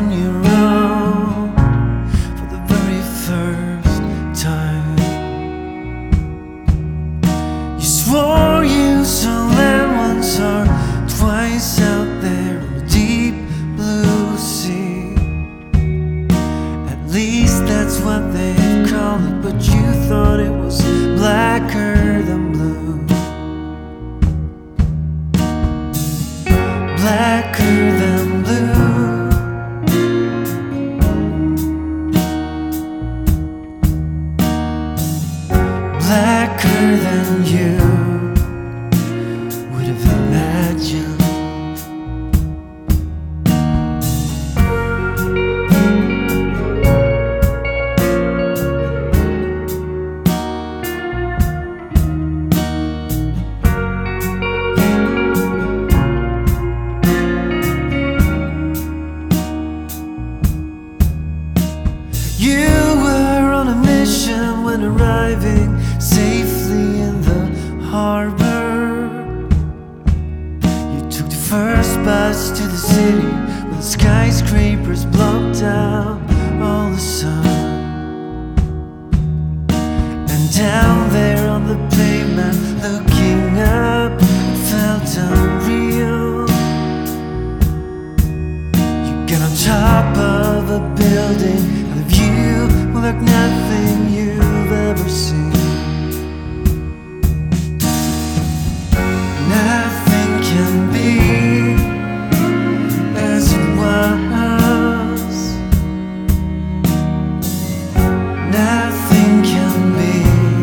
on your own for the very first time. You swore you saw land once or twice out there on the deep blue sea. At least that's what they call it, but you thought it was blacker than blue. Blacker than blue. Blacker than you would have imagined. You were on a mission when arriving safely in the harbor. You took the first bus to the city where the skyscrapers blocked out all the sun. And down there on the pavement, looking up, it felt unreal. You get on top of a building, the view will like nothing you've ever seen. Nothing can be as it was. Nothing can be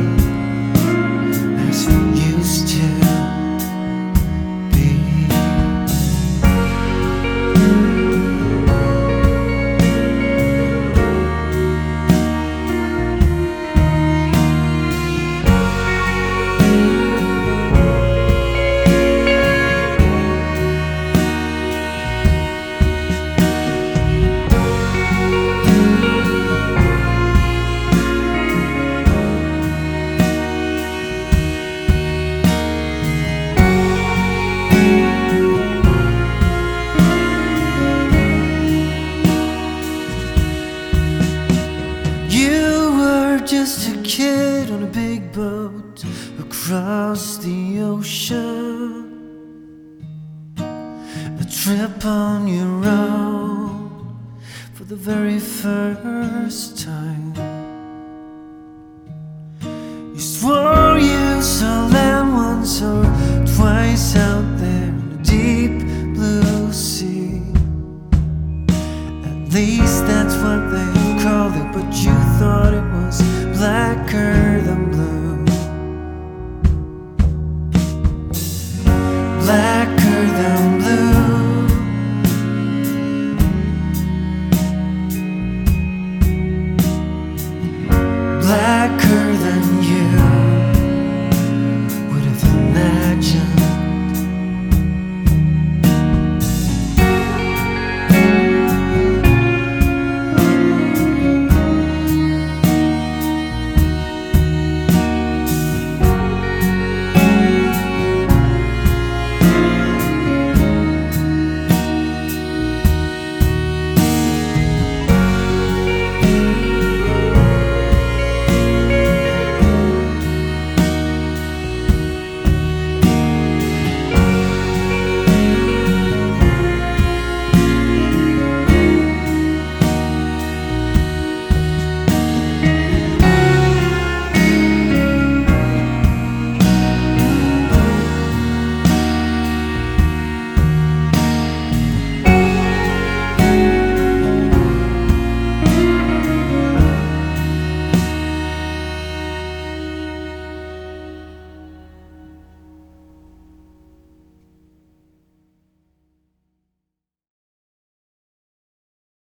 as it used to be. Just a kid on a big boat across the ocean. A trip on your own for the very first time. You swore you saw land once or twice out